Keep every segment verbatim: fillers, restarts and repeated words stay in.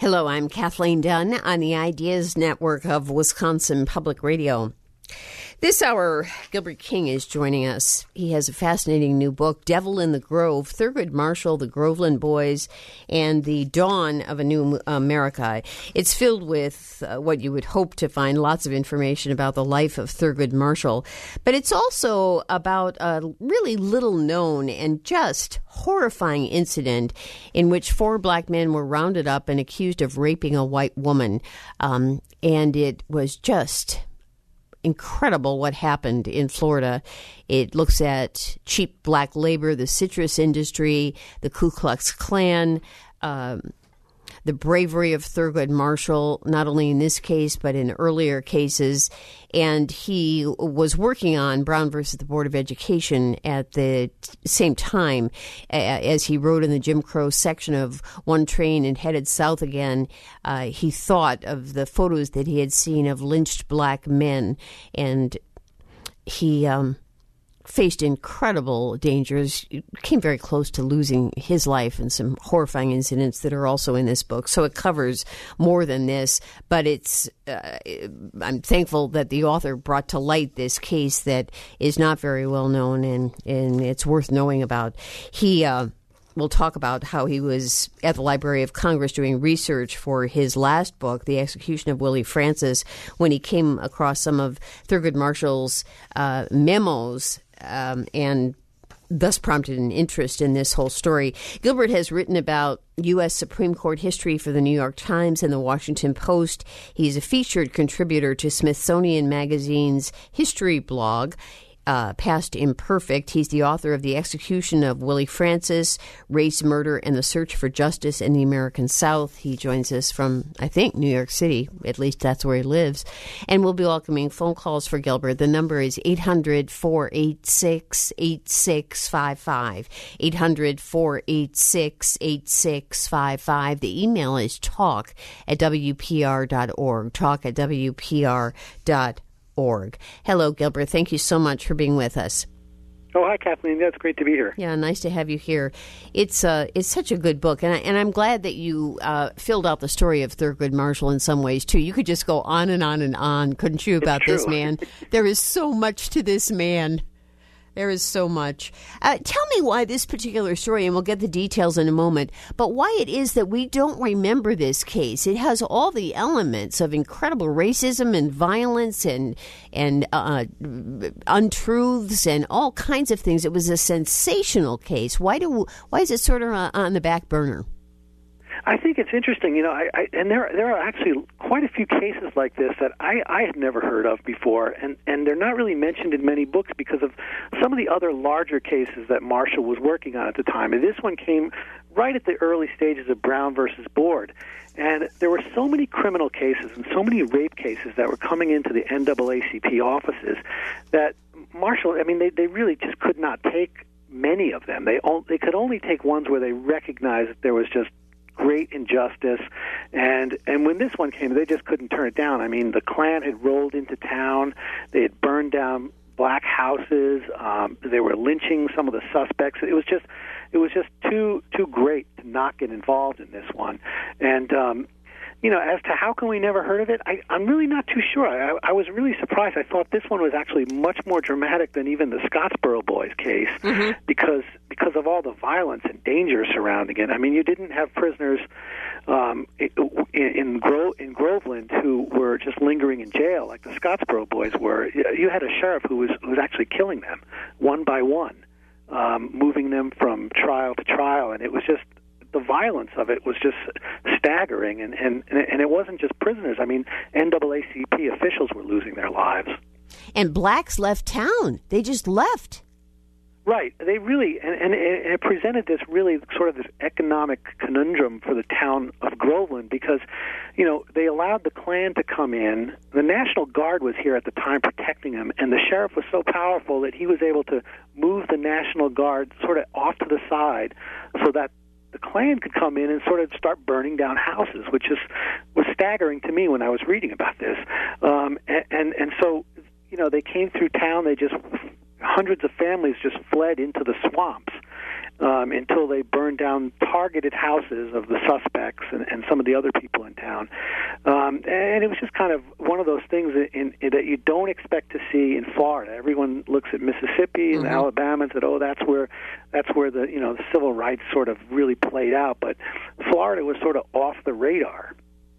Hello, I'm Kathleen Dunn on the Ideas Network of Wisconsin Public Radio. This hour, Gilbert King is joining us. He has a fascinating new book, Devil in the Grove, Thurgood Marshall, the Groveland Boys, and the Dawn of a New America. It's filled with uh, what you would hope to find, lots of information about the life of Thurgood Marshall. But it's also about a really little-known and just horrifying incident in which four black men were rounded up and accused of raping a white woman. Um, and it was just incredible what happened in Florida. It looks at cheap black labor, the citrus industry, the Ku Klux Klan, um, the bravery of Thurgood Marshall, not only in this case, but in earlier cases. And he was working on Brown versus the Board of Education at the same time as he rode in the Jim Crow section of one train and headed south again. Uh, he thought of the photos that he had seen of lynched black men, and he um, faced incredible dangers, came very close to losing his life in some horrifying incidents that are also in this book. So it covers more than this, but it's uh, I'm thankful that the author brought to light this case that is not very well known, and, and it's worth knowing about. He uh, will talk about how he was at the Library of Congress doing research for his last book, The Execution of Willie Francis, when he came across some of Thurgood Marshall's uh, memos, Um, and thus prompted an interest in this whole story. Gilbert has written about U S Supreme Court history for the New York Times and the Washington Post. He's a featured contributor to Smithsonian Magazine's history blog, Uh, Past Imperfect. He's the author of The Execution of Willie Francis, Race, Murder, and the Search for Justice in the American South. He joins us from, I think, New York City. At least that's where he lives. And we'll be welcoming phone calls for Gilbert. The number is eight hundred, four eight six, eight six five five. eight hundred, four eight six, eight six five five. The email is talk at W P R dot org. Talk at W P R dot org. Org. Hello, Gilbert. Thank you so much for being with us. Oh, hi, Kathleen. That's great to be here. Yeah, nice to have you here. It's uh, it's such a good book, and I, and I'm glad that you uh, filled out the story of Thurgood Marshall in some ways too. You could just go on and on and on, couldn't you, about this man? There is so much to this man. There is so much. Uh, tell me why this particular story, and we'll get the details in a moment, but why it is that we don't remember this case. It has all the elements of incredible racism and violence and and uh, untruths and all kinds of things. It was a sensational case. Why do why is it sort of uh, on the back burner? I think it's interesting, you know, I, I, and there there are actually quite a few cases like this that I, I had never heard of before, and, and they're not really mentioned in many books because of some of the other larger cases that Marshall was working on at the time. And this one came right at the early stages of Brown versus Board. And there were so many criminal cases and so many rape cases that were coming into the N double A C P offices that Marshall, I mean, they, they really just could not take many of them. They, all, they could only take ones where they recognized that there was just great injustice, and and when this one came, they just couldn't turn it down. I mean, the Klan had rolled into town, they had burned down black houses, um, they were lynching some of the suspects. It was just, it was just too too great to not get involved in this one, and. Um, You know, as to how can we never heard of it, I, I'm really not too sure. I, I was really surprised. I thought this one was actually much more dramatic than even the Scottsboro Boys case, mm-hmm. because because of all the violence and danger surrounding it. I mean, you didn't have prisoners um, in in, Gro- in Groveland who were just lingering in jail like the Scottsboro Boys were. You had a sheriff who was who was actually killing them one by one, um, moving them from trial to trial, and it was just. The violence of it was just staggering, and, and, and it wasn't just prisoners. I mean, N double A C P officials were losing their lives. And blacks left town. They just left. Right. They really, and, and it presented this really sort of this economic conundrum for the town of Groveland because, you know, they allowed the Klan to come in. The National Guard was here at the time protecting them, and the sheriff was so powerful that he was able to move the National Guard sort of off to the side so that the Klan could come in and sort of start burning down houses, which is was staggering to me when I was reading about this. Um, and, and and so, you know, they came through town. They just hundreds of families just fled into the swamps, um, until they burned down targeted houses of the suspects and, and some of the other people in town. Um, and it was just kind of one of those things that, in, that you don't expect to see in Florida. Everyone looks at Mississippi and mm-hmm. Alabama and said, "Oh, that's where that's where the you know the civil rights sort of really played out." But Florida was sort of off the radar.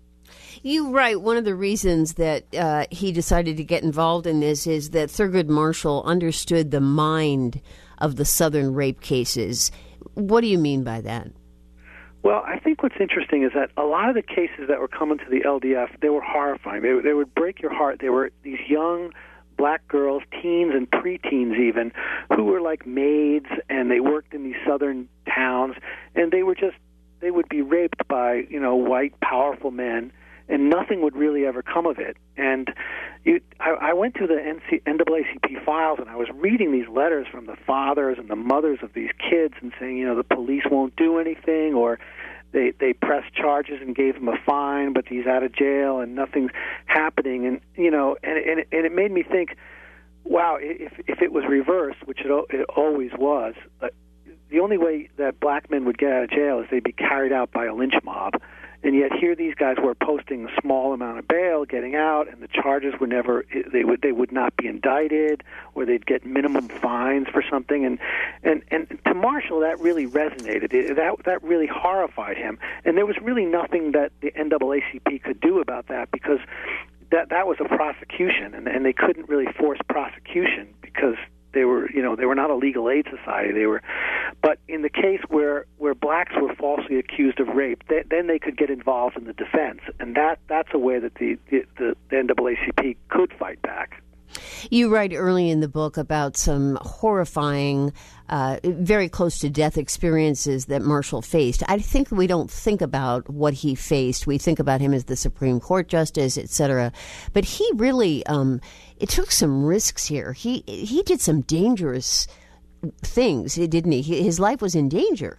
You write one of the reasons that uh, he decided to get involved in this is that Thurgood Marshall understood the mind of the Southern rape cases. What do you mean by that? Well, I think what's interesting is that a lot of the cases that were coming to the L D F, they were horrifying. They, they would break your heart. They were these young black girls, teens and preteens even, who were like maids, and they worked in these southern towns, and they were just, they would be raped by, you know, white, powerful men, and nothing would really ever come of it. And you, I, I went to the N double A C P files, and I was reading these letters from the fathers and the mothers of these kids and saying, you know, the police won't do anything, or they they pressed charges and gave him a fine, but he's out of jail and nothing's happening. And, you know, and, and, and it made me think, wow, if, if it was reversed, which it, it always was, uh, the only way that black men would get out of jail is they'd be carried out by a lynch mob. And yet here these guys were posting a small amount of bail, getting out, and the charges were never, they would they would not be indicted, or they'd get minimum fines for something. And and, and to Marshall, that really resonated. It, that that really horrified him. And there was really nothing that the N double A C P could do about that, because that that was a prosecution, and, and they couldn't really force prosecution because they were, you know, they were not a legal aid society. They were, but in the case where, where blacks were falsely accused of rape, they, then they could get involved in the defense, and that that's a way that the the, the N double A C P could fight back. You write early in the book about some horrifying, uh, very close to death experiences that Marshall faced. I think we don't think about what he faced. We think about him as the Supreme Court justice, et cetera. But he really, um, it took some risks here. He he did some dangerous things, didn't he? His life was in danger.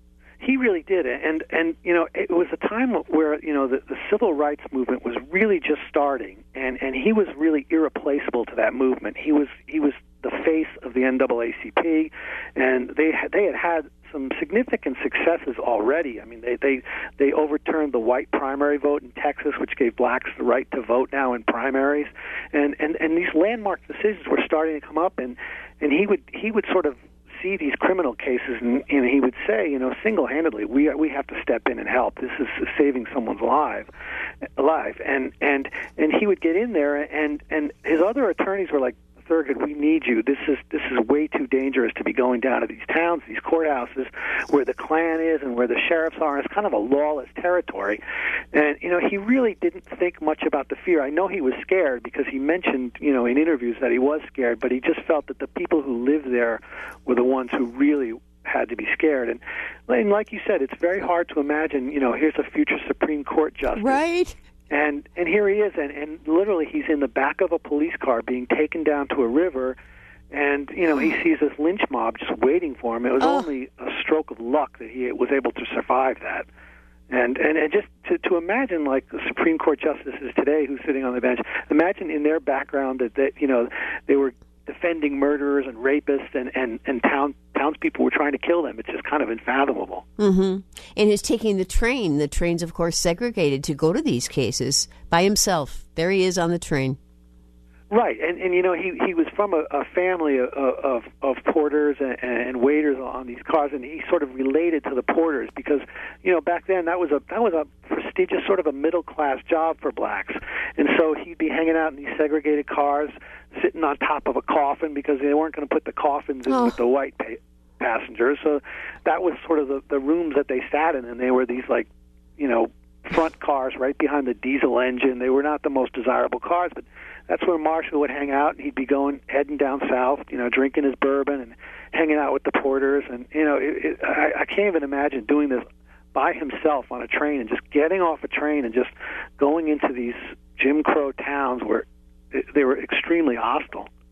He really did, and and you know, it was a time where, you know, the, the civil rights movement was really just starting, and, and he was really irreplaceable to that movement. He was he was the face of the N double A C P, and they had, they had had some significant successes already. I mean, they, they they overturned the white primary vote in Texas, which gave blacks the right to vote now in primaries, and and, and these landmark decisions were starting to come up, and, and he would he would sort of see these criminal cases, and, and he would say, you know, single-handedly, we we have to step in and help. This is saving someone's life, alive, and and and he would get in there, and and his other attorneys were like, Thurgood, we need you. This is this is way too dangerous to be going down to these towns, these courthouses, where the Klan is and where the sheriffs are. It's kind of a lawless territory. And, you know, he really didn't think much about the fear. I know he was scared because he mentioned, you know, in interviews that he was scared, but he just felt that the people who lived there were the ones who really had to be scared. And, and like you said, it's very hard to imagine, you know, here's a future Supreme Court justice. Right. And and here he is, and, and literally he's in the back of a police car being taken down to a river, and, you know, he sees this lynch mob just waiting for him. It was oh. only a stroke of luck that he was able to survive that. And and, and just to, to imagine, like, the Supreme Court justices today who's sitting on the bench, imagine in their background that, that you know, they were defending murderers and rapists, and, and, and town townspeople were trying to kill them. It's just kind of unfathomable. Mm-hmm. And he's taking the train. The train's, of course, segregated to go to these cases by himself. There he is on the train. Right, and and you know, he he was from a, a family of, of of porters and, and waiters on these cars, and he sort of related to the porters because, you know, back then that was a that was a prestigious sort of a middle class job for blacks, and so he'd be hanging out in these segregated cars, sitting on top of a coffin because they weren't going to put the coffins in oh. with the white pa- passengers, so that was sort of the the rooms that they sat in, and they were these, like, you know, front cars right behind the diesel engine. They were not the most desirable cars, but that's where Marshall would hang out, and he'd be going, heading down south, you know, drinking his bourbon and hanging out with the porters. And, you know, it, it, I, I can't even imagine doing this by himself on a train and just getting off a train and just going into these Jim Crow towns where they were extremely hostile.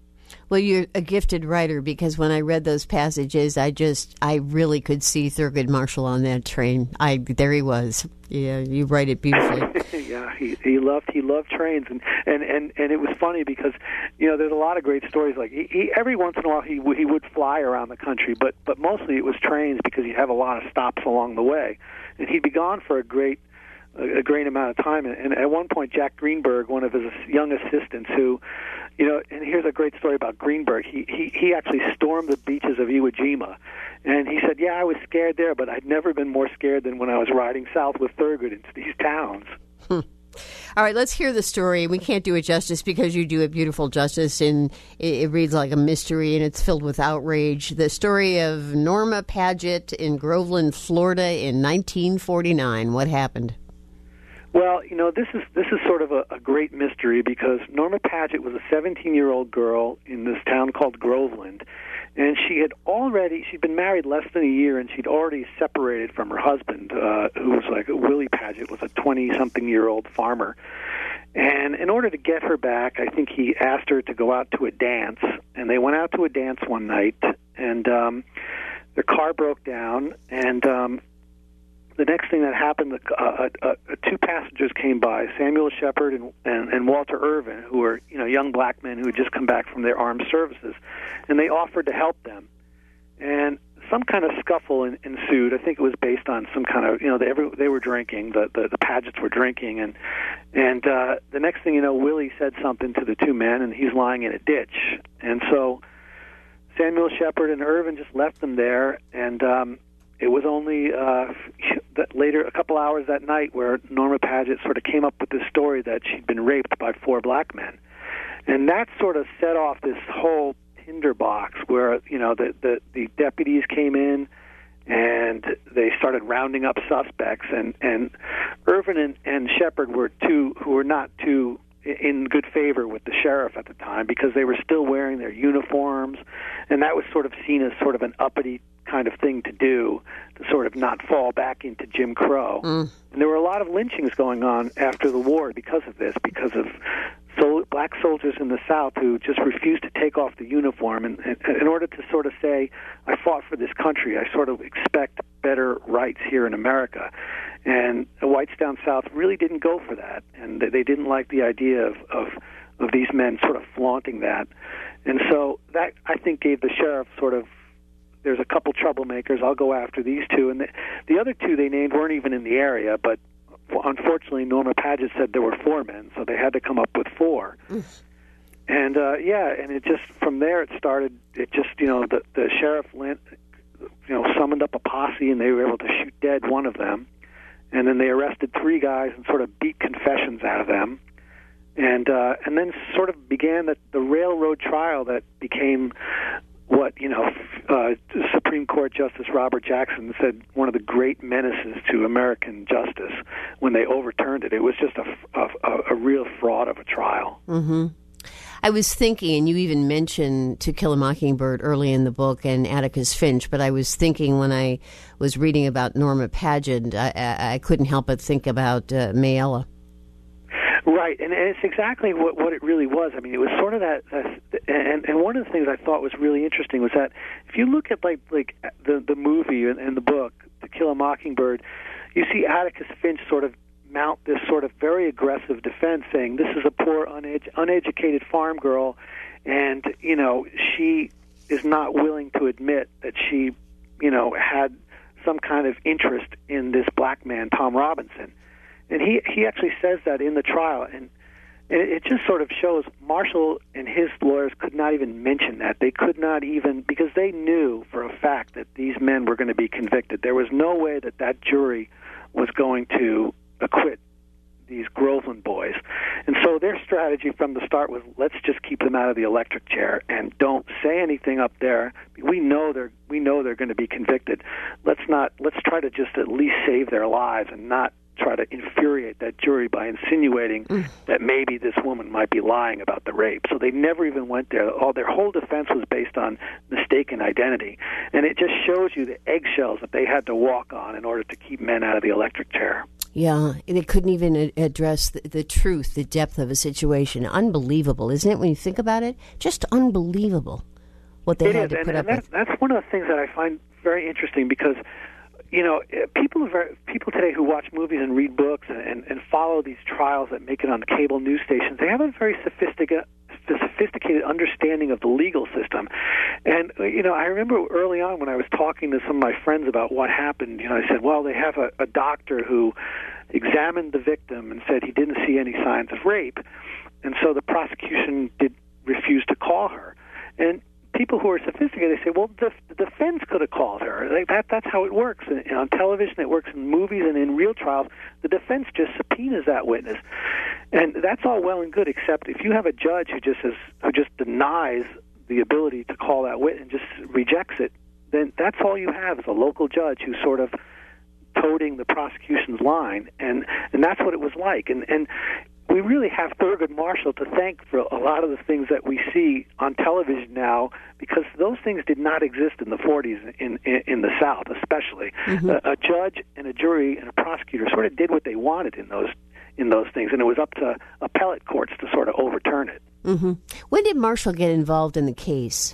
Well, you're a gifted writer, because when I read those passages, I just, I really could see Thurgood Marshall on that train. I there he was. Yeah, you write it beautifully. yeah, he he loved he loved trains, and, and, and, and it was funny because, you know, there's a lot of great stories. Like he, he every once in a while he he would fly around the country, but but mostly it was trains because he'd have a lot of stops along the way, and he'd be gone for a great. a great amount of time. And at one point, Jack Greenberg, one of his young assistants, who, you know, and here's a great story about Greenberg. He he, he actually stormed the beaches of Iwo Jima. And he said, yeah, I was scared there, but I'd never been more scared than when I was riding south with Thurgood into these towns. Hmm. All right, let's hear the story. We can't do it justice because you do it beautiful justice, and it, it reads like a mystery, and it's filled with outrage. The story of Norma Paget in Groveland, Florida in nineteen forty-nine. What happened? Well, you know, this is this is sort of a, a great mystery because Norma Paget was a seventeen-year-old girl in this town called Groveland, and she had already, she'd been married less than a year, and she'd already separated from her husband, uh, who was like, Willie Paget was a twenty-something-year-old farmer. And in order to get her back, I think he asked her to go out to a dance, and they went out to a dance one night, and um, their car broke down, and um, the next thing that happened, uh, uh, uh, two passengers came by, Samuel Shepard and, and, and Walter Irvin, who were, you know, young black men who had just come back from their armed services, and they offered to help them. And some kind of scuffle in, ensued. I think it was based on some kind of, you know, they, every, they were drinking, the, the, the Pagets were drinking, and and uh, the next thing you know, Willie said something to the two men, and he's lying in a ditch. And so Samuel Shepard and Irvin just left them there, and um, it was only uh, that later, a couple hours that night, where Norma Paget sort of came up with this story that she'd been raped by four black men. And that sort of set off this whole tinderbox where, you know, the, the, the deputies came in and they started rounding up suspects. And, and Irvin and, and Shepard were two who were not too in good favor with the sheriff at the time because they were still wearing their uniforms, and that was sort of seen as sort of an uppity kind of thing to do, to sort of not fall back into Jim Crow. Mm. And there were a lot of lynchings going on after the war because of this, because of so black soldiers in the South who just refused to take off the uniform, and, and in order to sort of say, I fought for this country, I sort of expect better rights here in America. And the whites down south really didn't go for that, and they didn't like the idea of, of, of these men sort of flaunting that. And so that, I think, gave the sheriff sort of, there's a couple troublemakers, I'll go after these two. And the, the other two they named weren't even in the area, but unfortunately Norma Paget said there were four men, so they had to come up with four. Mm. And, uh, yeah, and it just, from there it started, it just, you know, the, the sheriff lent, you know, summoned up a posse, and they were able to shoot dead one of them. And then they arrested three guys and sort of beat confessions out of them. And uh, and then sort of began the, the railroad trial that became what, you know, uh, Supreme Court Justice Robert Jackson said one of the great menaces to American justice when they overturned it. It was just a, a, a real fraud of a trial. Mm-hmm. I was thinking, and you even mentioned To Kill a Mockingbird early in the book and Atticus Finch, but I was thinking when I was reading about Norma Paget, I, I, I couldn't help but think about uh, Mayella. Right, and, and it's exactly what, what it really was. I mean, it was sort of that, uh, and, and one of the things I thought was really interesting was that if you look at like like the, the movie and, and the book, To Kill a Mockingbird, you see Atticus Finch sort of mount this sort of very aggressive defense, saying this is a poor, uned- uneducated farm girl, and, you know, she is not willing to admit that she, you know, had some kind of interest in this black man, Tom Robinson. And he, he actually says that in the trial, and it, it just sort of shows Marshall and his lawyers could not even mention that. They could not even, because they knew for a fact that these men were going to be convicted. There was no way that that jury was going to acquit these Groveland boys. And so their strategy from the start was, let's just keep them out of the electric chair and don't say anything up there. We know they're we know they're going to be convicted. Let's not let's try to just at least save their lives and not try to infuriate that jury by insinuating mm. that maybe this woman might be lying about the rape. So they never even went there. All their whole defense was based on mistaken identity. And it just shows you the eggshells that they had to walk on in order to keep men out of the electric chair. Yeah, they couldn't even a- address the, the truth, the depth of a situation. Unbelievable, isn't it, when you think about it? Just unbelievable what they it had is, to and, put and up that, with. That's one of the things that I find very interesting because, you know, people are very, people today who watch movies and read books and, and, and follow these trials that make it on cable news stations, they have a very sophisticated sophisticated understanding of the legal system. And, you know, I remember early on when I was talking to some of my friends about what happened, you know, I said, well, they have a, a doctor who examined the victim and said he didn't see any signs of rape. And so the prosecution did refuse to call her. And people who are sophisticated, they say, well, the, the defense could have called her. Like, that, that's how it works. And, and on television, it works in movies and in real trials. The defense just subpoenas that witness. And that's all well and good, except if you have a judge who just has, who just denies the ability to call that witness and just rejects it, then that's all you have is a local judge who's sort of toting the prosecution's line. And, and that's what it was like. And, and we really have Thurgood Marshall to thank for a lot of the things that we see on television now, because those things did not exist in the forties in in, in the South, especially. Mm-hmm. A, a judge and a jury and a prosecutor sort of did what they wanted in those in those things, and it was up to appellate courts to sort of overturn it. Mm-hmm. When did Marshall get involved in the case?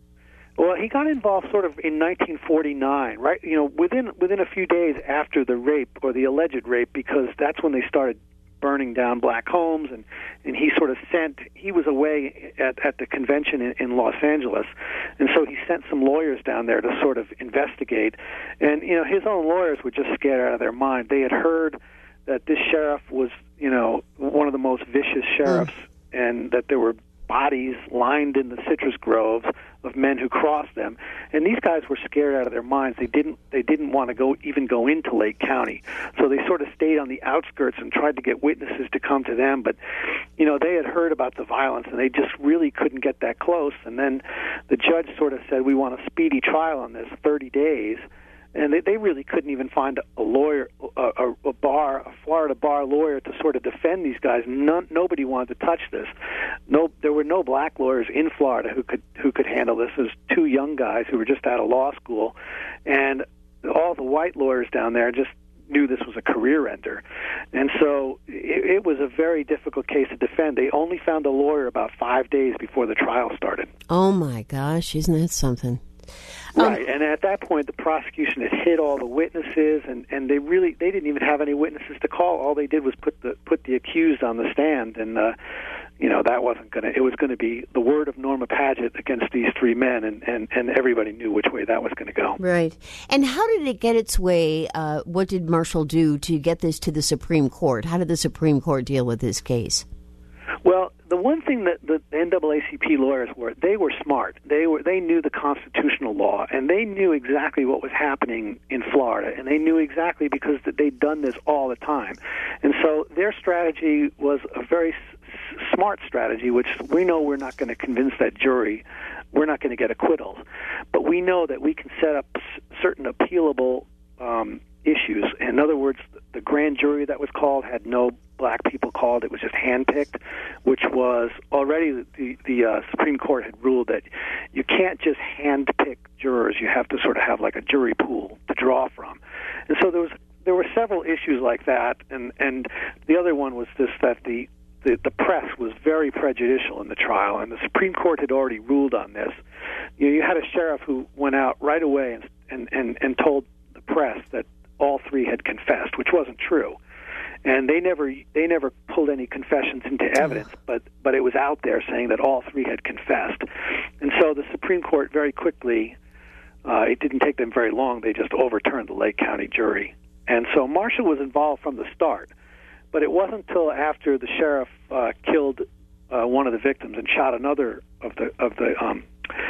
Well, he got involved sort of in nineteen forty-nine, right? You know, within within a few days after the rape or the alleged rape, because that's when they started burning down black homes, and, and he sort of sent, he was away at, at the convention in, in Los Angeles, and so he sent some lawyers down there to sort of investigate. And, you know, his own lawyers were just scared out of their mind. They had heard that this sheriff was, you know, one of the most vicious sheriffs, mm. and that there were bodies lined in the citrus groves of men who crossed them, and these guys were scared out of their minds. They didn't they didn't want to go even go into Lake County, so they sort of stayed on the outskirts and tried to get witnesses to come to them. But, you know, they had heard about the violence, and they just really couldn't get that close. And then the judge sort of said, we want a speedy trial on this, thirty days. And they, they really couldn't even find a lawyer, a, a, a bar, a Florida bar lawyer to sort of defend these guys. None, nobody wanted to touch this. No, there were no black lawyers in Florida who could who could handle this. It was two young guys who were just out of law school, and all the white lawyers down there just knew this was a career ender. And so it, it was a very difficult case to defend. They only found a lawyer about five days before the trial started. Oh my gosh, isn't that something? Right, um, and at that point, the prosecution had hit all the witnesses, and, and they really they didn't even have any witnesses to call. All they did was put the put the accused on the stand, and uh, you know that wasn't going to. It was going to be the word of Norma Paget against these three men, and, and, and everybody knew which way that was going to go. Right, and how did it get its way? Uh, what did Marshall do to get this to the Supreme Court? How did the Supreme Court deal with this case? Well, the one thing that the N double A C P lawyers were, they were smart. They were they knew the constitutional law, and they knew exactly what was happening in Florida, and they knew exactly because they'd done this all the time. And so their strategy was a very s- smart strategy, which we know we're not going to convince that jury. We're not going to get acquittals. But we know that we can set up s- certain appealable um, issues. In other words, the grand jury that was called had no black people called. It was just handpicked, which was already the, the uh, Supreme Court had ruled that you can't just handpick jurors. You have to sort of have like a jury pool to draw from. And so there was there were several issues like that, and, and the other one was this, that the, the, the press was very prejudicial in the trial, and the Supreme Court had already ruled on this. You know, you had a sheriff who went out right away and, and, and, and told the press that all three had confessed, which wasn't true. And they never they never pulled any confessions into evidence, but but it was out there saying that all three had confessed. And so the Supreme Court very quickly, uh, it didn't take them very long, they just overturned the Lake County jury. And so Marshall was involved from the start, but it wasn't until after the sheriff uh, killed uh, one of the victims and shot another of the of the um,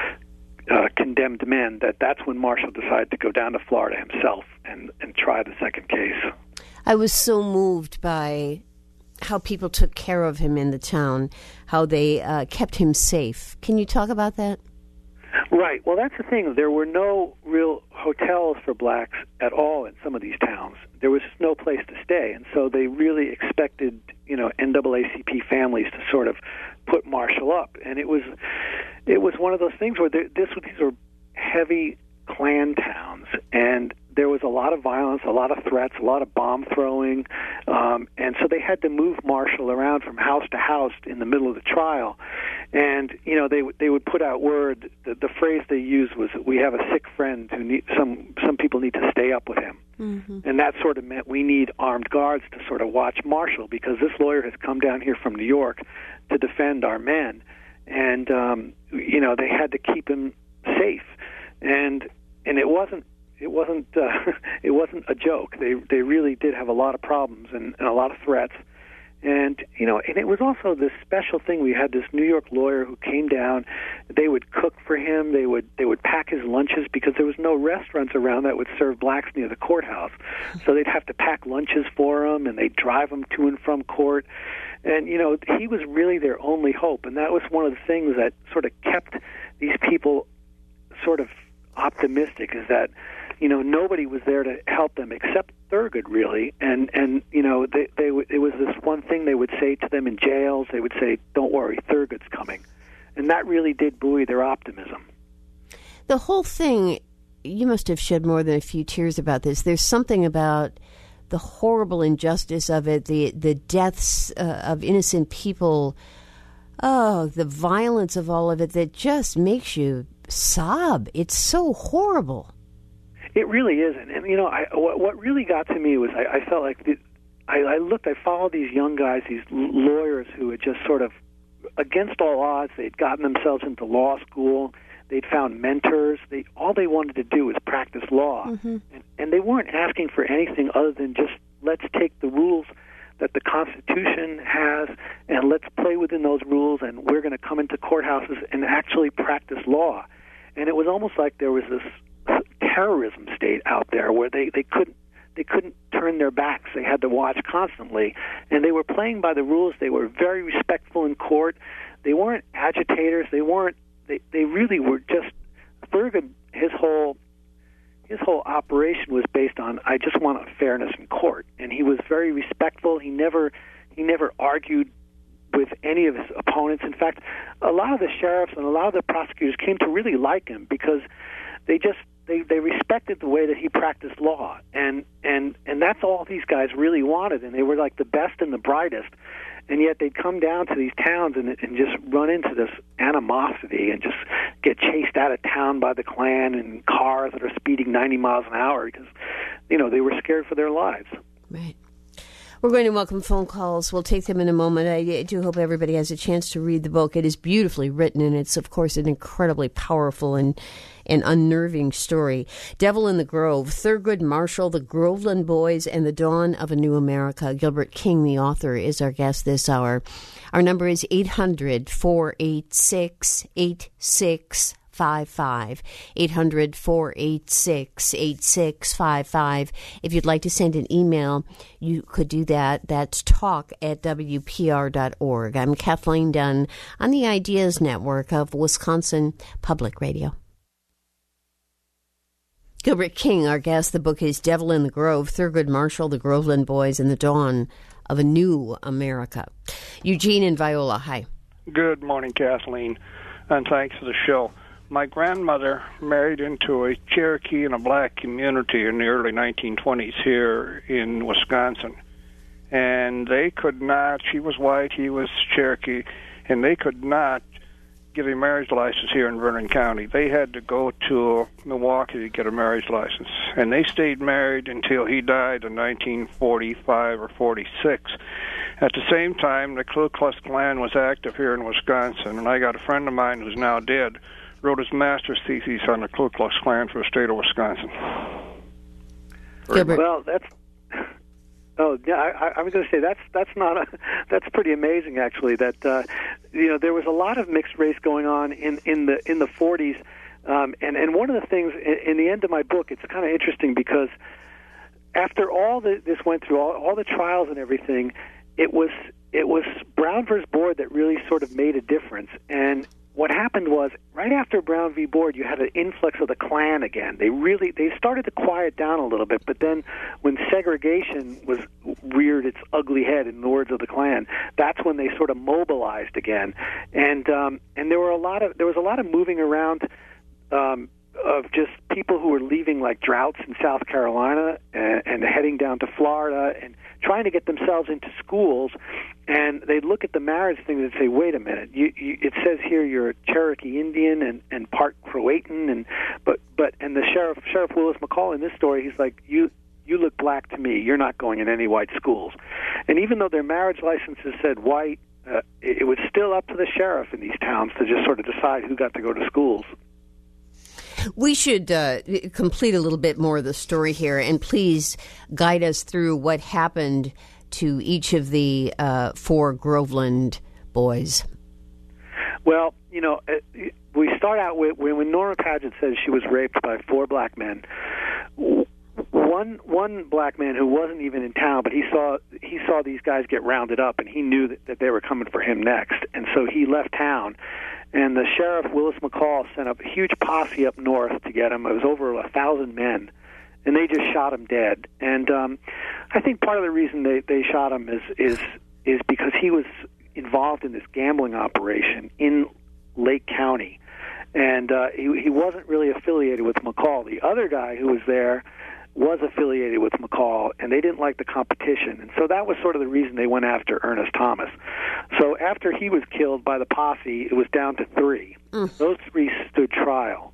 uh, condemned men that that's when Marshall decided to go down to Florida himself and, and try the second case. I was so moved by how people took care of him in the town, how they uh, kept him safe. Can you talk about that? Right. Well, that's the thing. There were no real hotels for blacks at all in some of these towns. There was no place to stay, and so they really expected, you know, N double A C P families to sort of put Marshall up. And it was, it was one of those things where there, this these were heavy Klan towns, and there was a lot of violence, a lot of threats, a lot of bomb throwing, um, and so they had to move Marshall around from house to house in the middle of the trial. And you know, they they would put out word. The, the phrase they used was, "We have a sick friend who need some some people need to stay up with him," mm-hmm. and that sort of meant we need armed guards to sort of watch Marshall because this lawyer has come down here from New York to defend our men, and um, you know, they had to keep him safe, and and it wasn't. It wasn't. Uh, it wasn't a joke. They they really did have a lot of problems and, and a lot of threats, and you know, and it was also this special thing. We had this New York lawyer who came down. They would cook for him. They would they would pack his lunches because there was no restaurants around that would serve blacks near the courthouse. So they'd have to pack lunches for him, and they'd drive him to and from court. And you know, he was really their only hope, and that was one of the things that sort of kept these people sort of optimistic. Is that, you know, nobody was there to help them except Thurgood, really. And, and you know, they, they, it was this one thing they would say to them in jails. They would say, "Don't worry, Thurgood's coming." And that really did buoy their optimism. The whole thing, you must have shed more than a few tears about this. There's something about the horrible injustice of it, the, the deaths uh, of innocent people, oh, the violence of all of it that just makes you sob. It's so horrible. It really isn't. And, you know, I, what, what really got to me was I, I felt like the, I, I looked, I followed these young guys, these lawyers who had just sort of, against all odds, they'd gotten themselves into law school. They'd found mentors. They all they wanted to do was practice law. Mm-hmm. And, and they weren't asking for anything other than just, let's take the rules that the Constitution has and let's play within those rules, and we're going to come into courthouses and actually practice law. And it was almost like there was this terrorism state out there where they, they couldn't they couldn't turn their backs. They had to watch constantly, and they were playing by the rules. They were very respectful in court. They weren't agitators. They weren't. They they really were just. Thurgood, his whole his whole operation was based on, I just want a fairness in court, and he was very respectful. He never he never argued with any of his opponents. In fact, a lot of the sheriffs and a lot of the prosecutors came to really like him because they just they, they respected the way that he practiced law, and, and and that's all these guys really wanted, and they were like the best and the brightest, and yet they'd come down to these towns and, and just run into this animosity and just get chased out of town by the Klan and cars that are speeding ninety miles an hour because, you know, they were scared for their lives. Right. We're going to welcome phone calls. We'll take them in a moment. I do hope everybody has a chance to read the book. It is beautifully written, and it's, of course, an incredibly powerful and, and unnerving story. Devil in the Grove, Thurgood Marshall, the Groveland Boys, and the Dawn of a New America. Gilbert King, the author, is our guest this hour. Our number is eight hundred, four eight six, eight six five five, eight hundred, four eight six, eight six five five. If you'd like to send an email, you could do that. That's talk at W P R dot org. I'm Kathleen Dunn on the Ideas Network of Wisconsin Public Radio. Gilbert King, our guest. The book is Devil in the Grove, Thurgood Marshall, the Groveland Boys, and the Dawn of a New America. Eugene and Viola, hi. Good morning, Kathleen, and thanks for the show. My grandmother married into a Cherokee and a black community in the early nineteen twenties here in Wisconsin. And they could not, she was white, he was Cherokee, and they could not get a marriage license here in Vernon County. They had to go to Milwaukee to get a marriage license. And they stayed married until he died in nineteen forty-five or forty-six. At the same time, the Ku Klux Klan was active here in Wisconsin, and I got a friend of mine who's now dead, wrote his master's thesis on the Ku Klux Klan for the state of Wisconsin. Gilbert. Well, that's oh yeah. I, I was going to say that's that's not a, that's pretty amazing actually. That uh, you know there was a lot of mixed race going on in, in the in the forties, um, and and one of the things in, in the end of my book, it's kind of interesting because after all the, this went through all, all the trials and everything, it was it was Brown versus Board that really sort of made a difference. And what happened was, right after Brown v. Board, you had an influx of the Klan again. They really they started to quiet down a little bit, but then when segregation was reared its ugly head, in the words of the Klan, that's when they sort of mobilized again. And um, and there were a lot of there was a lot of moving around um, of just people who were leaving like droughts in South Carolina and, and heading down to Florida and trying to get themselves into schools. And they'd look at the marriage thing and say, wait a minute, you, you, it says here you're a Cherokee Indian and, and part Croatan, and but but and the sheriff Sheriff Willis McCall in this story, he's like, you you look black to me. You're not going in any white schools. And even though their marriage licenses said white, uh, it, it was still up to the sheriff in these towns to just sort of decide who got to go to schools. We should uh, complete a little bit more of the story here, and please guide us through what happened to each of the uh, four Groveland boys. Well, you know, we start out with when Norma Paget says she was raped by four black men. One one black man who wasn't even in town, but he saw he saw these guys get rounded up, and he knew that, that they were coming for him next, and so he left town. And the sheriff, Willis McCall, sent up a huge posse up north to get him. It was over a thousand men, and they just shot him dead. And um, I think part of the reason they, they shot him is is is because he was involved in this gambling operation in Lake County, and uh, he he wasn't really affiliated with McCall. The other guy who was there was affiliated with McCall, and they didn't like the competition. And so that was sort of the reason they went after Ernest Thomas. So after he was killed by the posse, it was down to three. Mm. Those three stood trial.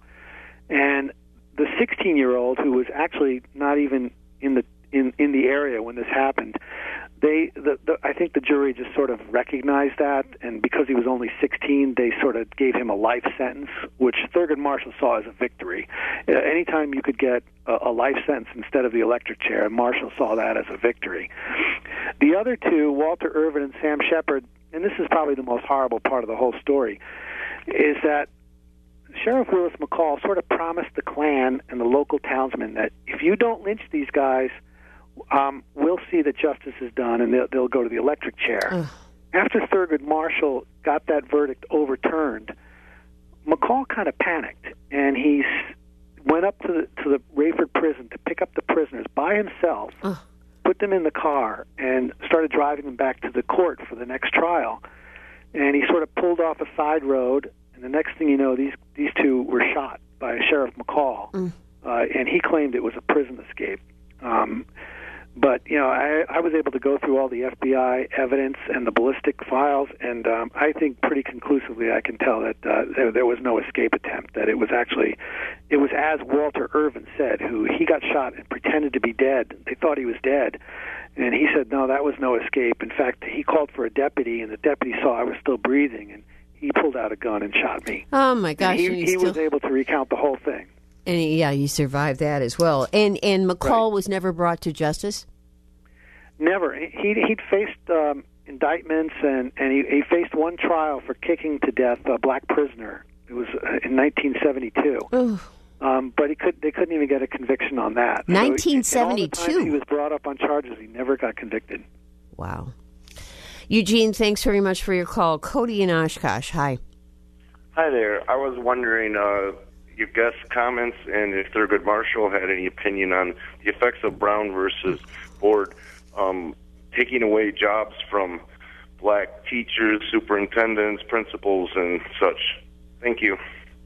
And the sixteen-year-old, who was actually not even in the in, in the area when this happened, they the, the, I think the jury just sort of recognized that, and because he was only sixteen, they sort of gave him a life sentence, which Thurgood Marshall saw as a victory. Uh, anytime you could get a, a life sentence instead of the electric chair, Marshall saw that as a victory. The other two, Walter Irvin and Sam Shepard, and this is probably the most horrible part of the whole story, is that Sheriff Willis McCall sort of promised the Klan and the local townsmen that if you don't lynch these guys, Um, we'll see that justice is done, and they'll, they'll go to the electric chair. Ugh. After Thurgood Marshall got that verdict overturned, McCall kind of panicked, and he went up to the, to the Rayford prison to pick up the prisoners by himself, Ugh. put them in the car, and started driving them back to the court for the next trial. And he sort of pulled off a side road, and the next thing you know, these, these two were shot by Sheriff McCall, mm. uh, and he claimed it was a prison escape. Um, But, you know, I, I was able to go through all the F B I evidence and the ballistic files, and um, I think pretty conclusively I can tell that uh, there, there was no escape attempt, that it was actually, it was as Walter Irvin said, who he got shot and pretended to be dead. They thought he was dead, and he said, no, that was no escape. In fact, he called for a deputy, and the deputy saw I was still breathing, and he pulled out a gun and shot me. Oh, my gosh. And he he still... was able to recount the whole thing. And yeah, you survived that as well. And and McCall right. was never brought to justice? Never. He he'd faced um, indictments, and and he, he faced one trial for kicking to death a black prisoner. It was uh, in nineteen seventy-two. Um, but he could they couldn't even get a conviction on that. nineteen seventy-two. So he, all the time he was brought up on charges, he never got convicted. Wow. Eugene, thanks very much for your call. Cody in Oshkosh, hi. Hi there. I was wondering, uh, your guest's comments and if Thurgood Marshall had any opinion on the effects of Brown versus Board um, taking away jobs from black teachers, superintendents, principals, and such. Thank you.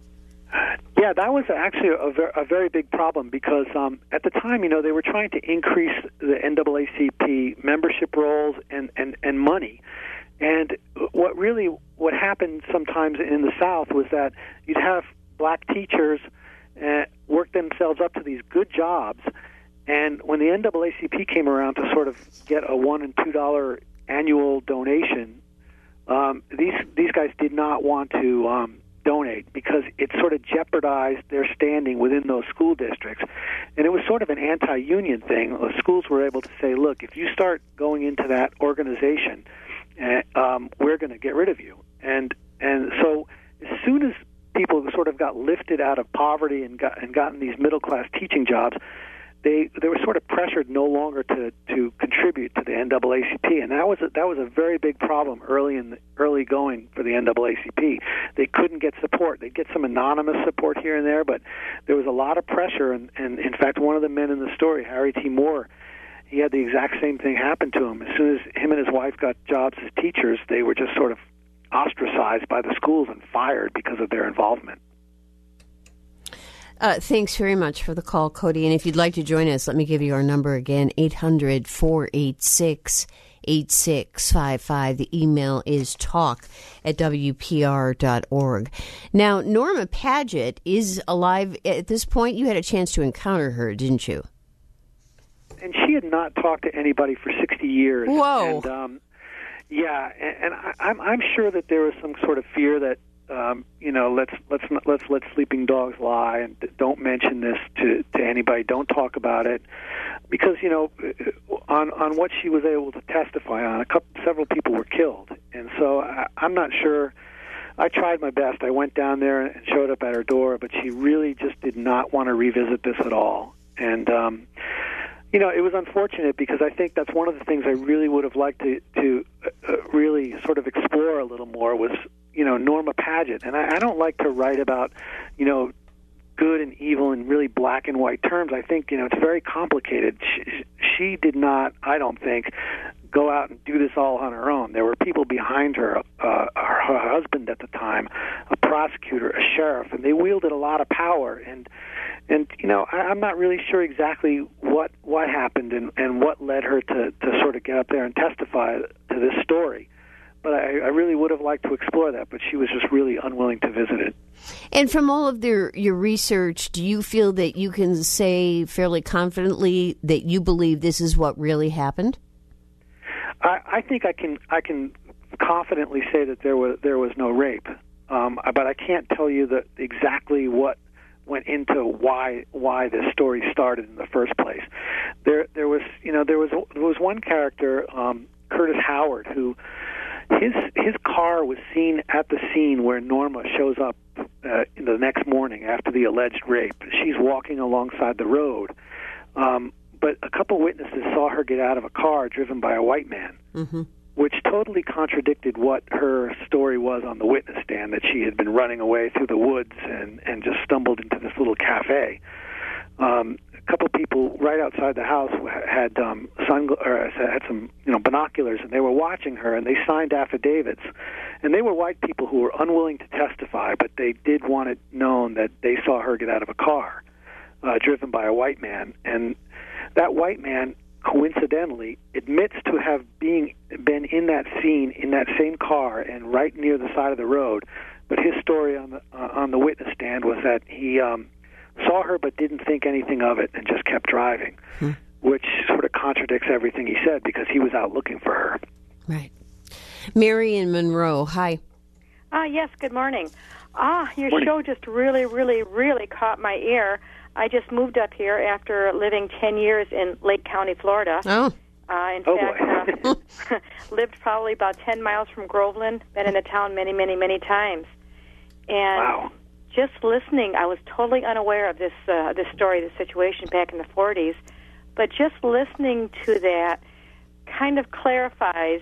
Yeah, that was actually a, ver- a very big problem because um, at the time, you know, they were trying to increase the N double A C P membership rolls and, and, and money. And what really what happened sometimes in the South was that you'd have black teachers uh, work themselves up to these good jobs, and when the N double A C P came around to sort of get a one and two dollar annual donation, um, these these guys did not want to um, donate because it sort of jeopardized their standing within those school districts, and it was sort of an anti-union thing. The schools were able to say, "Look, if you start going into that organization, uh, um, we're going to get rid of you." And and so as soon as people sort of got lifted out of poverty and got and gotten these middle class teaching jobs, they they were sort of pressured no longer to, to contribute to the N double A C P, and that was a, that was a very big problem early in the, early going for the N double A C P. They couldn't get support. They'd get some anonymous support here and there, but there was a lot of pressure. And, and in fact, one of the men in the story, Harry T. Moore, he had the exact same thing happen to him. As soon as him and his wife got jobs as teachers, they were just sort of ostracized by the schools and fired because of their involvement. Uh, thanks very much for the call, Cody. And if you'd like to join us, let me give you our number again, eight hundred, four eight six, eight six five five. The email is talk at W P R dot org. Now, Norma Paget is alive at this point. You had a chance to encounter her, didn't you? And she had not talked to anybody for sixty years. Whoa. And, um, yeah, and, and I, I'm I'm sure that there was some sort of fear that um, you know let's let's not, let's let sleeping dogs lie and don't mention this to, to anybody. Don't talk about it because you know on on what she was able to testify on, a couple several people were killed, and so I, I'm not sure. I tried my best. I went down there and showed up at her door, but she really just did not want to revisit this at all. And um, you know, it was unfortunate because I think that's one of the things I really would have liked to, to uh, really sort of explore a little more was, you know, Norma Paget. And I, I don't like to write about, you know, good and evil in really black and white terms. I think, you know, it's very complicated. She, she did not, I don't think, go out and do this all on her own. There were people behind her, uh, her, her husband at the time, a prosecutor, a sheriff, and they wielded a lot of power. And And, you know, I, I'm not really sure exactly what, what happened and, and what led her to, to sort of get up there and testify to this story. But I, I really would have liked to explore that, but she was just really unwilling to visit it. And from all of their, your research, do you feel that you can say fairly confidently that you believe this is what really happened? I, I think I can I can confidently say that there was there was no rape, um, but I can't tell you the, exactly what went into why why this story started in the first place. There there was you know there was there was one character, um, Curtis Howard, who his his car was seen at the scene where Norma shows up uh, the next morning after the alleged rape. She's walking alongside the road, um, but a couple witnesses saw her get out of a car driven by a white man. Mm-hmm. Which totally contradicted what her story was on the witness stand, that she had been running away through the woods and, and just stumbled into this little cafe. Um, a couple people right outside the house had um, sun, or had some you know binoculars, and they were watching her, and they signed affidavits. And they were white people who were unwilling to testify, but they did want it known that they saw her get out of a car uh, driven by a white man. And that white man coincidentally admits to have being been in that scene in that same car and right near the side of the road, but his story on the uh, on the witness stand was that he um, saw her but didn't think anything of it and just kept driving, hmm. which sort of contradicts everything he said because he was out looking for her. Right. Mary in Monroe, hi. Ah, yes. Good morning. Ah, your morning. show just really, really, really caught my ear. I just moved up here after living ten years in Lake County, Florida. Oh. Uh, in oh fact, uh, lived probably about ten miles from Groveland, been in the town many, many, many times. And wow. just listening, I was totally unaware of this uh, this story, this situation back in the forties. But just listening to that kind of clarifies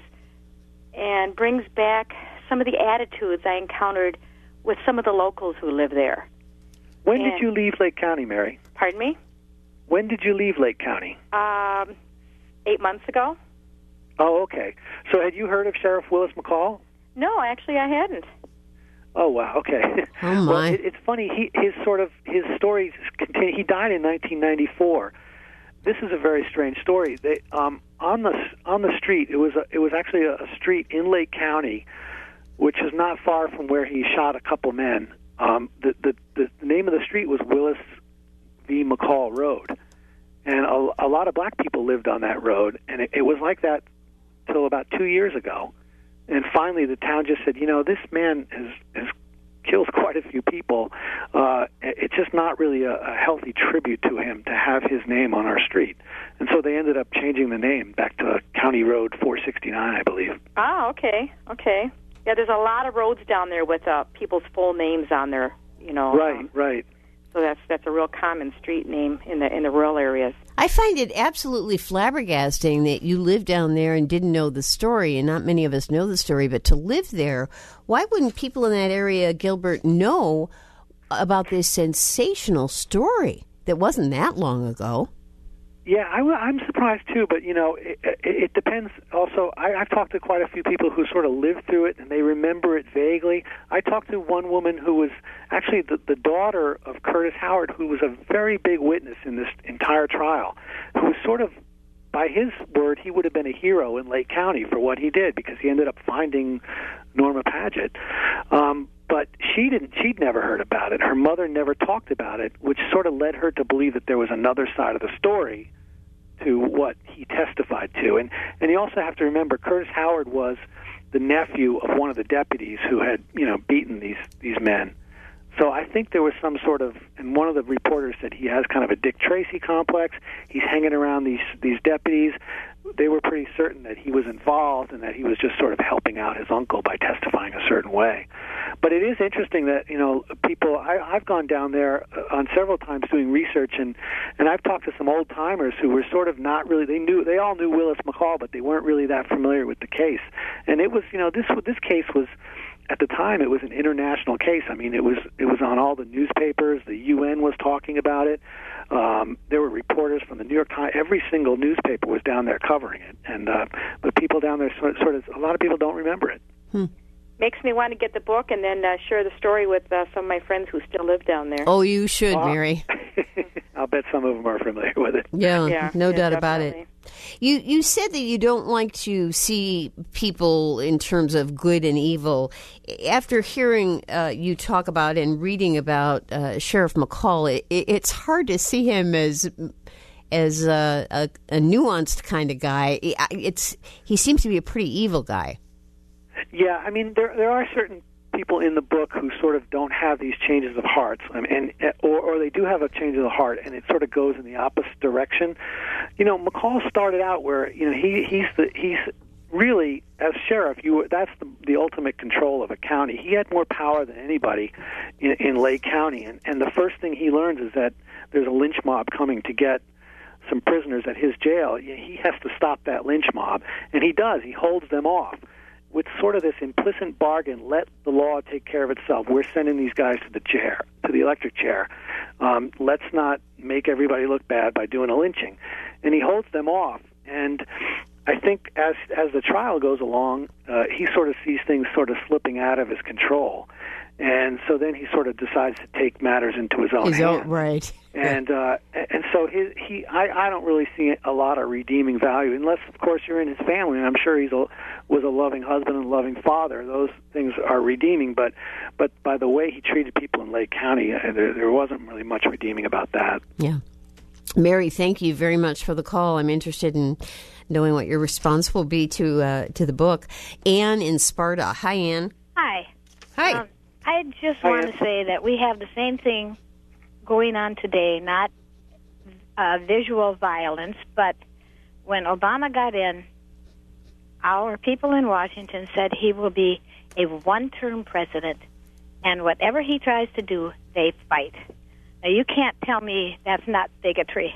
and brings back some of the attitudes I encountered with some of the locals who live there. When and, did you leave Lake County, Mary? Pardon me? When did you leave Lake County? Um, eight months ago. Oh, okay. So had you heard of Sheriff Willis McCall? No, actually I hadn't. Oh, wow, okay. Oh, my. Well, it, it's funny, he, his sort of, his stories continue. He died in nineteen ninety-four. This is a very strange story. They, um, on the on the street, it was a, it was actually a, a street in Lake County, which is not far from where he shot a couple men. Um, the, the the name of the street was Willis v. McCall Road, and a, a lot of black people lived on that road, and it, it was like that till about two years ago. And finally, the town just said, you know, this man has, has killed quite a few people. Uh, it's just not really a, a healthy tribute to him to have his name on our street. And so they ended up changing the name back to County Road four sixty-nine, I believe. Ah, okay, okay. Yeah, there's a lot of roads down there with uh, people's full names on there, you know. Right, um, right. So that's that's a real common street name in the in the rural areas. I find it absolutely flabbergasting that you live down there and didn't know the story, and not many of us know the story, but to live there, why wouldn't people in that area, Gilbert, know about this sensational story that wasn't that long ago? Yeah, I, I'm surprised too, but you know, it, it, it depends. Also, I, I've talked to quite a few people who sort of lived through it and they remember it vaguely. I talked to one woman who was actually the, the daughter of Curtis Howard, who was a very big witness in this entire trial, who was sort of, by his word, he would have been a hero in Lake County for what he did because he ended up finding Norma Paget. Um, but she didn't. She'd never heard about it. Her mother never talked about it, which sort of led her to believe that there was another side of the story to what he testified to. And and you also have to remember, Curtis Howard was the nephew of one of the deputies who had, you know, beaten these these men. So I think there was some sort of, and one of the reporters said he has kind of a Dick Tracy complex. He's hanging around these these deputies. They were pretty certain that he was involved and that he was just sort of helping out his uncle by testifying a certain way. But it is interesting that, you know, people, I, I've gone down there on several times doing research, and, and I've talked to some old-timers who were sort of not really, they knew, they all knew Willis McCall, but they weren't really that familiar with the case. And it was, you know, this this case was, at the time, it was an international case. I mean, it was it was on all the newspapers. The U N was talking about it. Um, there were reporters from the New York Times. Every single newspaper was down there covering it. And uh, but people down there sort of, sort of, a lot of people don't remember it. Hmm. Makes me want to get the book and then uh, share the story with uh, some of my friends who still live down there. Oh, you should, Well, Mary. I'll bet some of them are familiar with it. Yeah, Yeah, no yeah, doubt definitely. about it. You you said that you don't like to see people in terms of good and evil. After hearing uh, you talk about and reading about uh, Sheriff McCall, it, it's hard to see him as as a, a, a nuanced kind of guy. It's he seems to be a pretty evil guy. Yeah, I mean, there there are certain people in the book who sort of don't have these changes of hearts, I mean, and or, or they do have a change of the heart, and it sort of goes in the opposite direction. You know, McCall started out where, you know, he he's the he's really, as sheriff, you that's the, the ultimate control of a county. He had more power than anybody in, in Lake County, and and the first thing he learns is that there's a lynch mob coming to get some prisoners at his jail. He has to stop that lynch mob, and he does. He holds them off with sort of this implicit bargain, let the law take care of itself. We're sending these guys to the chair, to the electric chair. Um, let's not make everybody look bad by doing a lynching. And he holds them off. And I think as as the trial goes along, uh, he sort of sees things sort of slipping out of his control. And so then he sort of decides to take matters into his own His hands. own, right. And uh, and so his, he, I, I don't really see a lot of redeeming value, unless, of course, you're in his family. And I'm sure he's a, was a loving husband and a loving father. Those things are redeeming. But but by the way he treated people in Lake County, uh, there, there wasn't really much redeeming about that. Yeah. Mary, thank you very much for the call. I'm interested in knowing what your response will be to uh, to the book. Anne in Sparta. Hi, Anne. Hi. Hi. Um, I just Hi, want Ann. to say that we have the same thing going on today, not uh, visual violence, but when Obama got in, our people in Washington said he will be a one-term president, and whatever he tries to do, they fight. Now, you can't tell me that's not bigotry.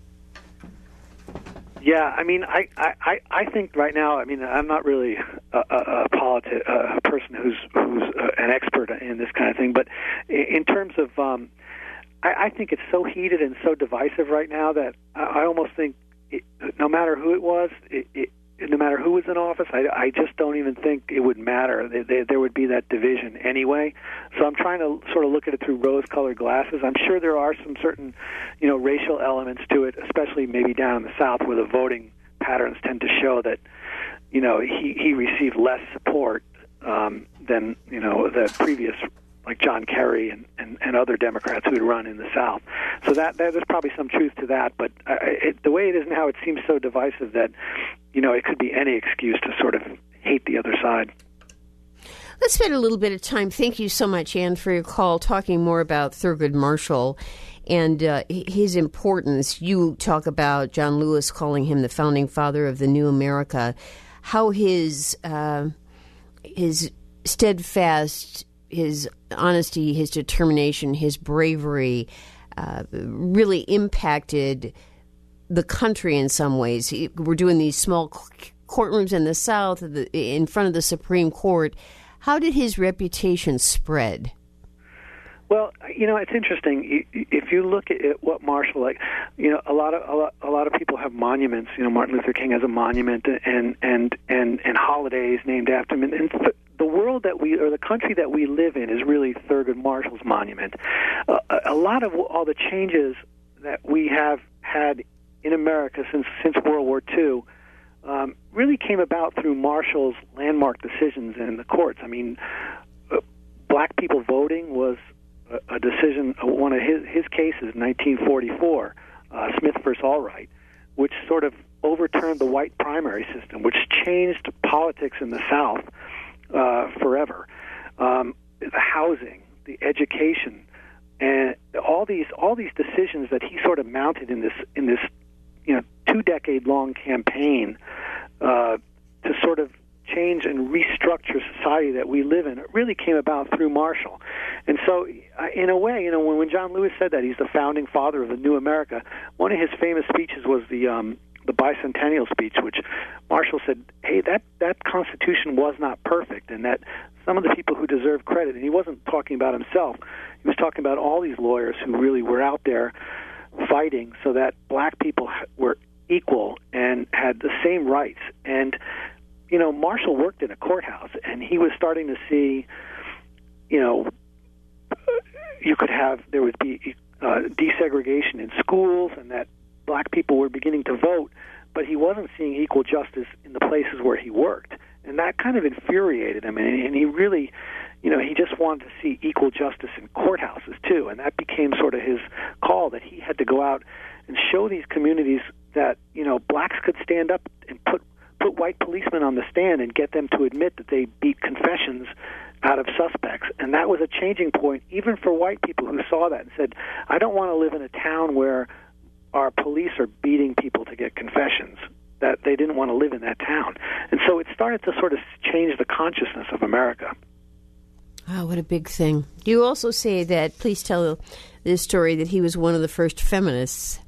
Yeah, I mean, I, I, I think right now, I mean, I'm not really a, a, a, politi- a person who's who's uh, an expert in this kind of thing, but in terms of, um, I, I think it's so heated and so divisive right now that I, I almost think it, no matter who it was, it, it, no matter who was in office, I, I just don't even think it would matter. There, there, there would be that division anyway. So I'm trying to sort of look at it through rose-colored glasses. I'm sure there are some certain, you know, racial elements to it, especially maybe down in the South where the voting patterns tend to show that, you know, he, he received less support um, than, you know, the previous, like John Kerry and, and, and other Democrats who had run in the South. So that, that there's probably some truth to that. But uh, it, the way it is now, it seems so divisive that, you know, it could be any excuse to sort of hate the other side. Let's spend a little bit of time. Thank you so much, Anne, for your call, talking more about Thurgood Marshall and uh, his importance. You talk about John Lewis calling him the founding father of the new America, how his uh, his steadfast, his honesty, his determination, his bravery uh, really impacted the country in some ways. We're doing these small courtrooms in the South, in front of the Supreme Court. How did his reputation spread? Well, you know, it's interesting. If you look at what Marshall, like, you know, a lot of a lot, a lot of people have monuments. You know, Martin Luther King has a monument, and and and and holidays named after him. And, and the world that we, or the country that we live in, is really Thurgood Marshall's monument. Uh, a lot of all the changes that we have had in America since since World War Two um, really came about through Marshall's landmark decisions in the courts. I mean, uh, black people voting was a, a decision. One of his his cases, nineteen forty-four, uh, Smith versus Allwright, which sort of overturned the white primary system, which changed politics in the South uh, forever. Um, the housing, the education, and all these all these decisions that he sort of mounted in this in this you know two decade long campaign uh, to sort of change and restructure society that we live in, it really came about through Marshall. And so, in a way, you know, when, when John Lewis said that he's the founding father of the new America, one of his famous speeches was the um, the bicentennial speech, which Marshall said, hey, that, that Constitution was not perfect, and that some of the people who deserve credit, and he wasn't talking about himself, he was talking about all these lawyers who really were out there fighting so that black people were equal and had the same rights. And, you know, Marshall worked in a courthouse, and he was starting to see, you know, you could have, there would be uh, desegregation in schools, and that black people were beginning to vote, but he wasn't seeing equal justice in the places where he worked. And that kind of infuriated him, and, and he really, you know, he just wanted to see equal justice in courthouses, too. And that became sort of his call, that he had to go out and show these communities that, you know, blacks could stand up and put put white policemen on the stand and get them to admit that they beat confessions out of suspects. And that was a changing point, even for white people who saw that and said, I don't want to live in a town where our police are beating people to get confessions, that they didn't want to live in that town. And so it started to sort of change the consciousness of America. Oh, what a big thing. You also say that, please tell this story, that he was one of the first feminists.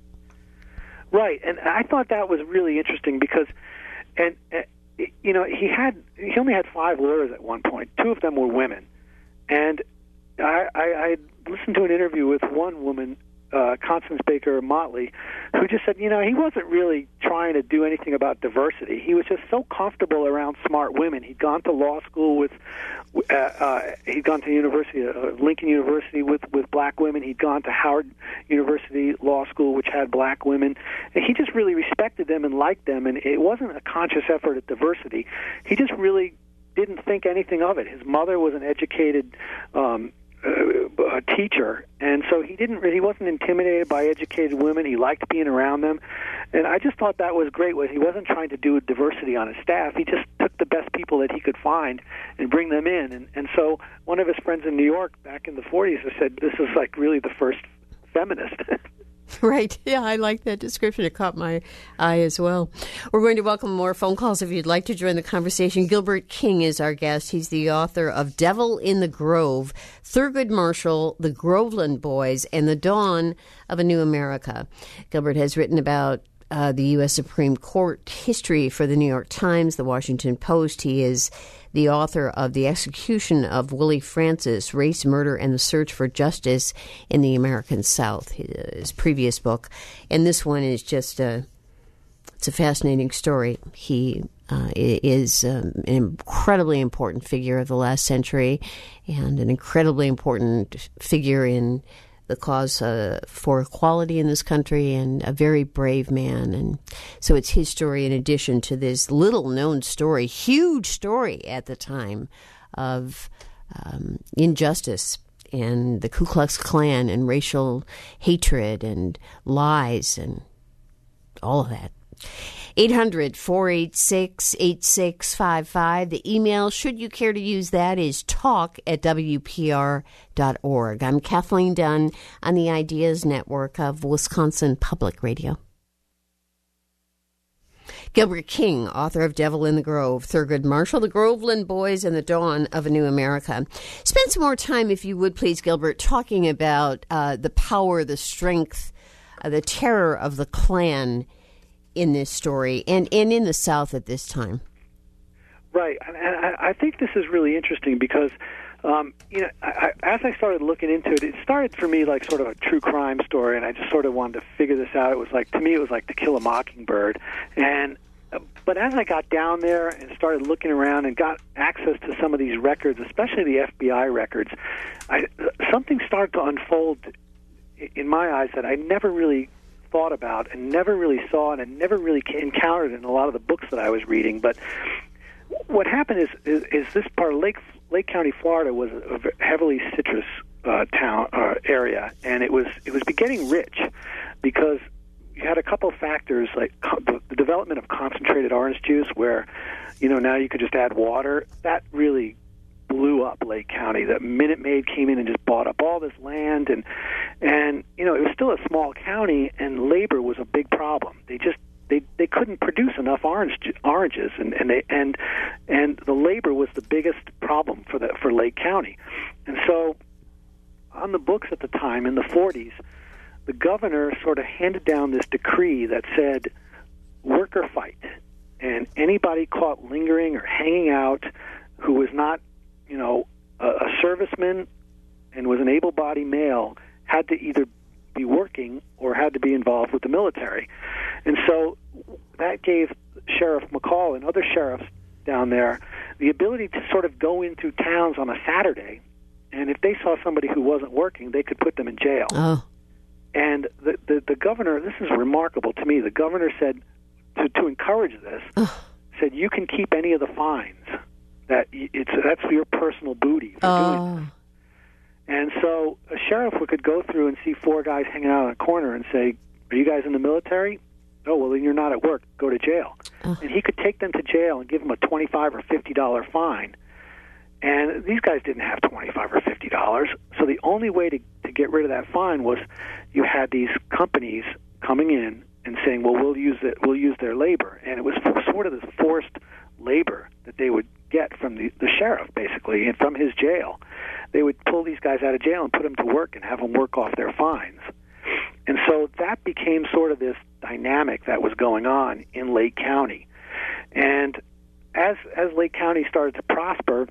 Right, and I thought that was really interesting because, and uh, you know, he had he only had five lawyers at one point. Two of them were women, and I, I, I listened to an interview with one woman, uh, Constance Baker Motley, who just said, you know, he wasn't really trying to do anything about diversity. He was just so comfortable around smart women. He'd gone to law school with, uh, uh, he'd gone to university, uh, Lincoln University with, with black women. He'd gone to Howard University Law School, which had black women. And he just really respected them and liked them. And it wasn't a conscious effort at diversity. He just really didn't think anything of it. His mother was an educated um Uh, a teacher, and so he didn't. He wasn't intimidated by educated women. He liked being around them, and I just thought that was great. Was he wasn't trying to do diversity on his staff. He just took the best people that he could find and bring them in. And and so one of his friends in New York back in the forties said, "This is like really the first feminist." Right. Yeah, I like that description. It caught my eye as well. We're going to welcome more phone calls if you'd like to join the conversation. Gilbert King is our guest. He's the author of Devil in the Grove, Thurgood Marshall, The Groveland Boys, and The Dawn of a New America. Gilbert has written about uh, the U S Supreme Court history for the New York Times, the Washington Post. He is the author of The Execution of Willie Francis, Race, Murder, and the Search for Justice in the American South, his previous book. And this one is just a, it's a fascinating story. He uh, is um, an incredibly important figure of the last century and an incredibly important figure in the cause uh, for equality in this country, and a very brave man. And so it's his story in addition to this little-known story, huge story at the time, of um, injustice and the Ku Klux Klan and racial hatred and lies and all of that. eight hundred, four eight six, eight six five five. The email, should you care to use that, is talk at W P R dot org. I'm Kathleen Dunn on the Ideas Network of Wisconsin Public Radio. Gilbert King, author of Devil in the Grove, Thurgood Marshall, The Groveland Boys, and The Dawn of a New America. Spend some more time, if you would please, Gilbert, talking about uh, the power, the strength, uh, the terror of the Klan in this story, and, and in the South at this time. Right, and I, I think this is really interesting because, um, you know, I, I, as I started looking into it, it started for me like sort of a true crime story, and I just sort of wanted to figure this out. It was like, to me, it was like To Kill a Mockingbird, and but as I got down there and started looking around and got access to some of these records, especially the F B I records, I, something started to unfold in my eyes that I never really thought about and never really saw and I never really encountered in a lot of the books that I was reading. But what happened is, is, is this part of Lake Lake County, Florida, was a heavily citrus uh, town uh, area, and it was it was getting rich because you had a couple of factors like co- the, the development of concentrated orange juice, where you know now you could just add water. That really blew up Lake County. The Minute Maid came in and just bought up all this land, and and you know it was still a small county, and labor was a big problem. They just They they couldn't produce enough orange oranges, and, and they and and the labor was the biggest problem for the for Lake County, and so on the books at the time in the forties, the governor sort of handed down this decree that said worker fight, and anybody caught lingering or hanging out who was not you know a, a serviceman and was an able-bodied male had to either be working or had to be involved with the military. And so that gave Sheriff McCall and other sheriffs down there the ability to sort of go into towns on a Saturday, and if they saw somebody who wasn't working, they could put them in jail. Oh. And the, the, the governor, this is remarkable to me, the governor said, to, to encourage this, oh. said you can keep any of the fines. That it's That's your personal booty for oh. doing this. And so a sheriff could go through and see four guys hanging out in a corner and say, are you guys in the military? Oh, well, then you're not at work. Go to jail. Oh. And he could take them to jail and give them a twenty-five dollars or fifty dollars fine. And these guys didn't have twenty-five dollars or fifty dollars. So the only way to, to get rid of that fine was you had these companies coming in and saying, well, we'll use it, we'll use their labor. And it was sort of this forced labor that they would get from the, the sheriff, basically, and from his jail. They would pull these guys out of jail and put them to work and have them work off their fines. And so that became sort of this dynamic that was going on in Lake County. And as as Lake County started to prosper,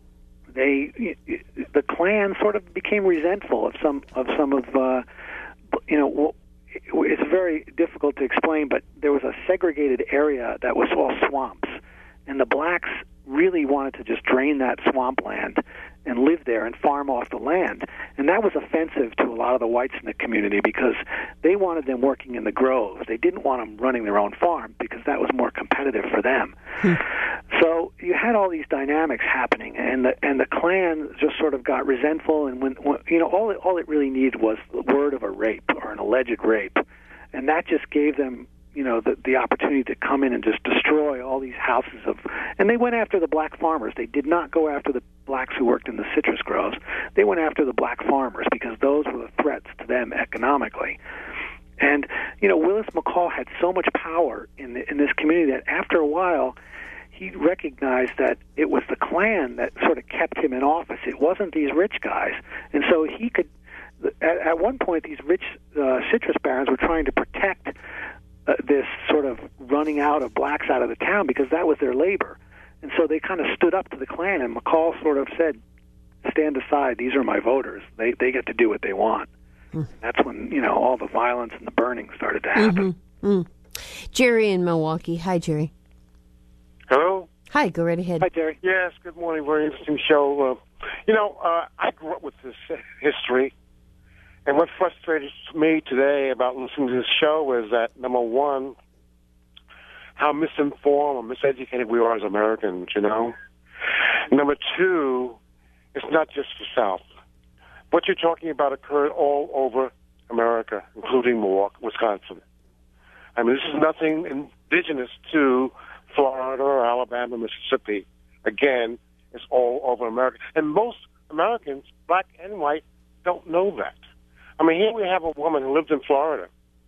they the Klan sort of became resentful of some of some of uh, you know it's very difficult to explain, but there was a segregated area that was all swamps, and the blacks really wanted to just drain that swampland and live there and farm off the land. And that was offensive to a lot of the whites in the community because they wanted them working in the groves. They didn't want them running their own farm because that was more competitive for them. Hmm. So you had all these dynamics happening, and the and the Klan just sort of got resentful. And when, when you know, all it, all it really needed was the word of a rape or an alleged rape, and that just gave them, you know, the, the opportunity to come in and just destroy all these houses of, and they went after the black farmers. They did not go after the blacks who worked in the citrus groves. They went after the black farmers because those were the threats to them economically. And, you know, Willis McCall had so much power in the, in this community that after a while, he recognized that it was the Klan that sort of kept him in office. It wasn't these rich guys. And so he could, at, at one point, these rich uh, citrus barons were trying to protect Uh, this sort of running out of blacks out of the town because that was their labor. And so they kind of stood up to the Klan, and McCall sort of said, stand aside, these are my voters. They they get to do what they want. Mm. That's when, you know, all the violence and the burning started to happen. Mm-hmm. Mm. Jerry in Milwaukee. Hi, Jerry. Hello? Hi, go right ahead. Hi, Jerry. Yes, good morning. Very interesting show. Uh, you know, uh, I grew up with this history. And what frustrates me today about listening to this show is that, number one, how misinformed or miseducated we are as Americans, you know. Number two, it's not just the South. What you're talking about occurred all over America, including Milwaukee, Wisconsin. I mean, this is nothing indigenous to Florida or Alabama, Mississippi. Again, it's all over America. And most Americans, black and white, don't know that. I mean, here we have a woman who lives in Florida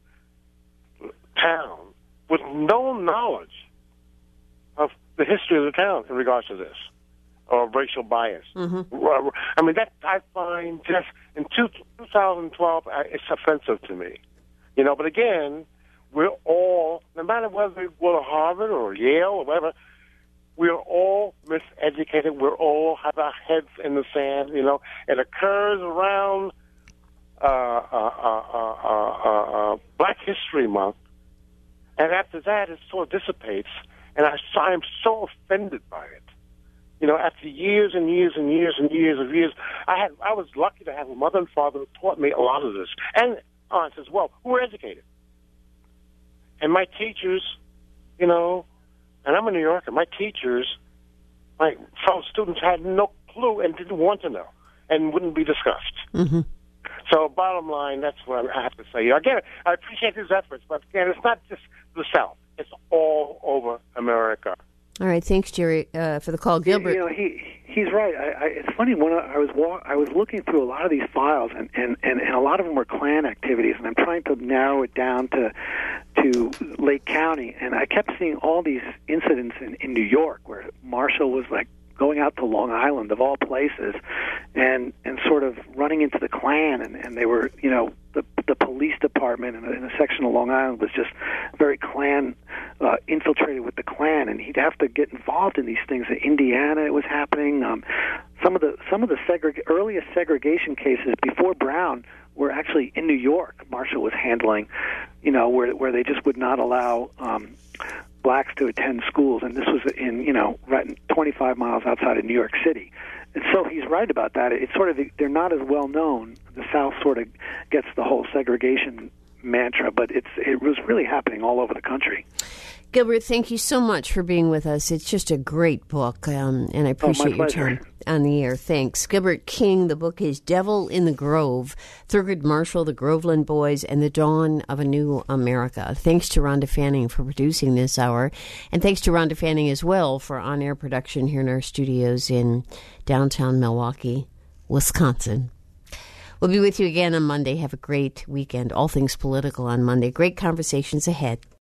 town with no knowledge of the history of the town in regards to this, or racial bias. Mm-hmm. I mean, that I find just in two, twenty twelve, it's offensive to me. You know, but again, we're all, no matter whether we go to Harvard or Yale or whatever, we're all miseducated. We're all have our heads in the sand. You know, it occurs around uh, uh, uh, uh, uh, uh, Black History Month, and after that, it sort of dissipates. And I, I'm so offended by it. You know, after years and years and years and years of years, I had I was lucky to have a mother and father who taught me a lot of this, and aunts as well, who were educated. And my teachers, you know, and I'm a New Yorker, my teachers, my fellow students had no clue and didn't want to know and wouldn't be discussed. Mm-hmm. So bottom line, that's what I have to say. Again, I appreciate his efforts, but again, it's not just the South. It's all over America. All right, thanks, Jerry, uh, for the call, Gilbert. You know, he he's right. I, I, it's funny when I was walk, I was looking through a lot of these files, and, and, and, and a lot of them were Klan activities, and I'm trying to narrow it down to to Lake County, and I kept seeing all these incidents in, in New York where Marshall was like going out to Long Island of all places, and and sort of running into the Klan, and, and they were, you know, the the police department in a, in a section of Long Island was just very Klan uh, infiltrated with the Klan, and he'd have to get involved in these things. In Indiana, it was happening. Um, some of the some of the segreg- earliest segregation cases before Brown were actually in New York. Marshall was handling, you know, where where they just would not allow Um, blacks to attend schools, and this was in, you know, right twenty-five miles outside of New York City. And so he's right about that. It's sort of, they're not as well known. The South sort of gets the whole segregation mantra, but it's it was really happening all over the country. Gilbert, thank you so much for being with us. It's just a great book, um, and I appreciate oh, your time on the air. Thanks. Gilbert King, the book is Devil in the Grove, Thurgood Marshall, the Groveland Boys, and the Dawn of a New America. Thanks to Rhonda Fanning for producing this hour, and thanks to Rhonda Fanning as well for on-air production here in our studios in downtown Milwaukee, Wisconsin. We'll be with you again on Monday. Have a great weekend. All things political on Monday. Great conversations ahead.